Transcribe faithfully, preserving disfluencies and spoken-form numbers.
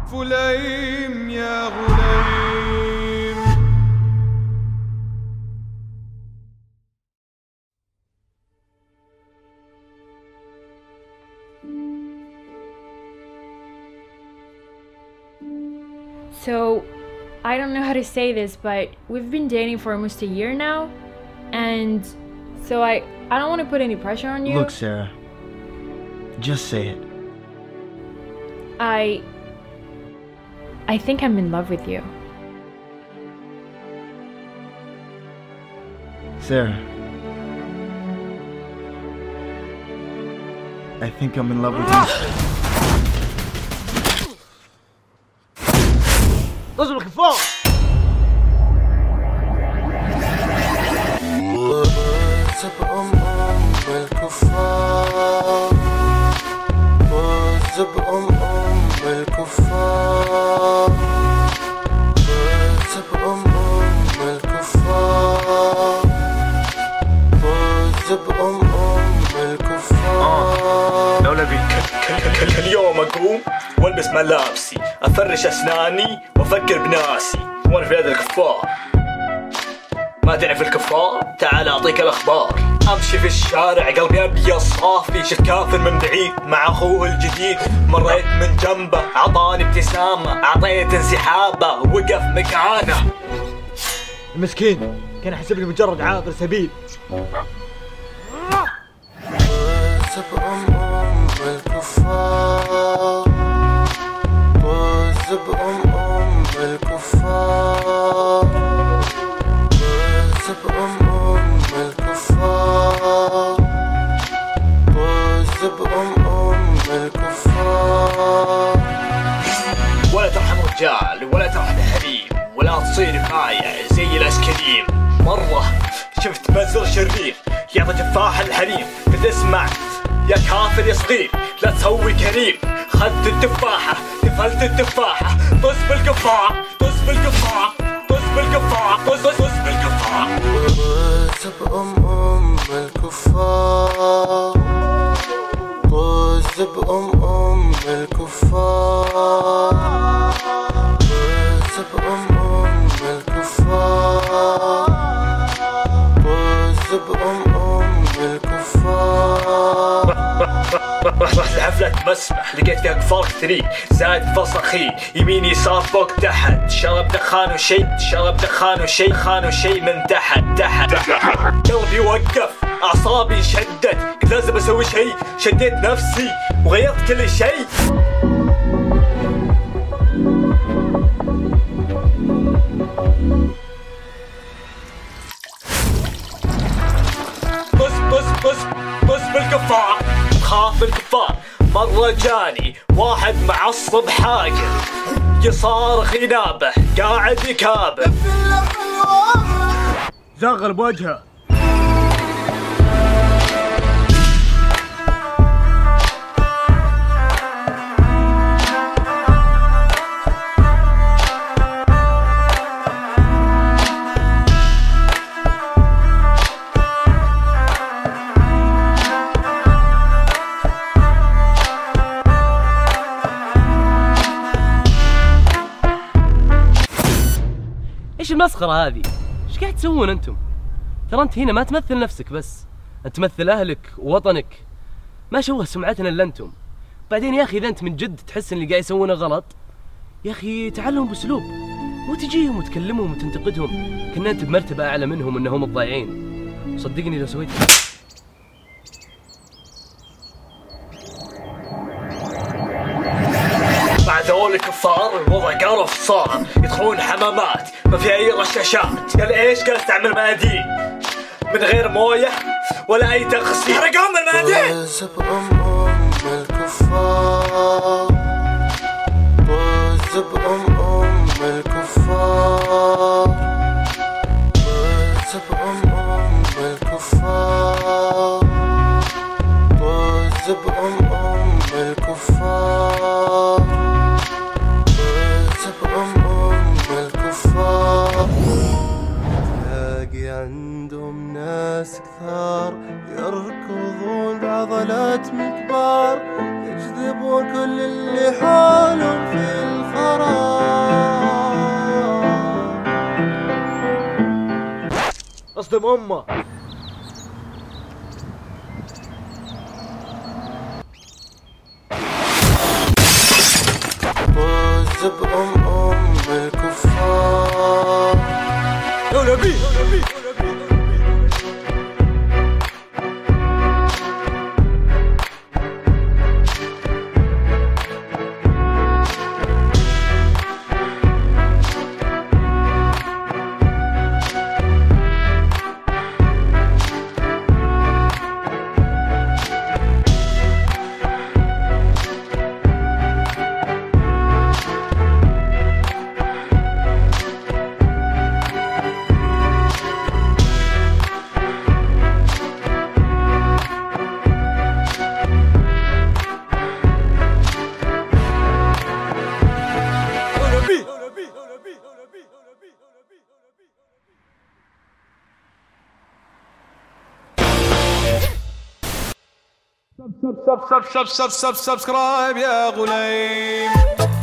فليم يا غليم. So, I don't know how to say this, but we've been dating for almost a year now, and so I, I don't want to put any pressure on you. Look, Sarah, just say it. I... I think I'm in love with you. Sarah, I think I'm in love with you. رجل الكفار. وزب أم أم الكفار، وزب أم أم الكفار، وزب أم أم الكفار، وزب أم أم الكفار. لو نبي كل كل يوم أقوم والبس ملابسي، افرش اسناني وافكر بناسي، وانا في هذا الكفار. ما تعرف الكفار؟ تعال اعطيك الاخبار. امشي في الشارع قلبي ابيض صافي، شفت كافر من بعيد مع اخوه الجديد، مريت من جنبه اعطاني ابتسامه، اعطيت انسحابه وقف مكانه. المسكين كان يحسبني مجرد عابر سبيل. وزب أم أم الكفار، وزب أم أم الكفار، وزب أم أم الكفار، وزب أم أم الكفار. ولا ترحم رجال ولا ترحم حريم، ولا تصير معايا زي الاسكريم. مرة شفت منظر شرير يعطي تفاح الحريم، قلت اسمع يا كافر يا صغير لا تسوي كريم. خدت التفاحة تفلت التفاحة، طز بالقفاع طز بالقفاع طز بالقفاع طز طز بالقفاع. وزب أم أم الكفار، وزب أم أم الكفار، وزب أم أم الكفار، وزب أم أم الكفار. رحت لحفلة مسمح لقيت فيها كفار كثيرين، زايد فصخي يمين يسار فوق تحت، شرب دخان وشي شرب دخان وشي دخان وشي من تحت تحت. قلبي وقف اعصابي شدت، قلت لازم اسوي شي، شديت نفسي وغيرت كل شي. طز طز طز طز بالكفار. خاف الكفار مرة جاني واحد معصب حاقر، يصارخ ينابه قاعد يكابه، زغل بوجهه. ايش المسخرة هذه؟ ايش قاعد تسوون انتم؟ ترى انت هنا ما تمثل نفسك بس، انت تمثل اهلك ووطنك. ما شوه سمعتنا الا انتم. بعدين يا اخي اذا انت من جد تحس ان اللي قاعد يسوونه غلط، يا اخي تعلم باسلوب، مو تجيهم وتكلمهم وتنتقدهم كنا انت بمرتبة اعلى منهم انهم الضايعين. صدقني لو سويت مع ذول الكفار الوضع قرف صار، يدخلون حمامات ما في اي رشاشات. قال ايش؟ قال استعمل مناديل من غير مويه ولا اي تغسيل. حرقهم المناديل. وزب أم أم الكفار، وزب أم أم الكفار، وزب أم أم الكفار، وزب أم أم الكفار، وزب أم أم الكفار. تلاقي عندهم ناس كثار يركضون بعضلات من كبار، يجذبون كل اللي حولهم في الخار. تسلم امه. فوز بأم أم بالكفار. يا نبي يا نبي. سب سب سب سب سب سب سبسكرايب يا غليم.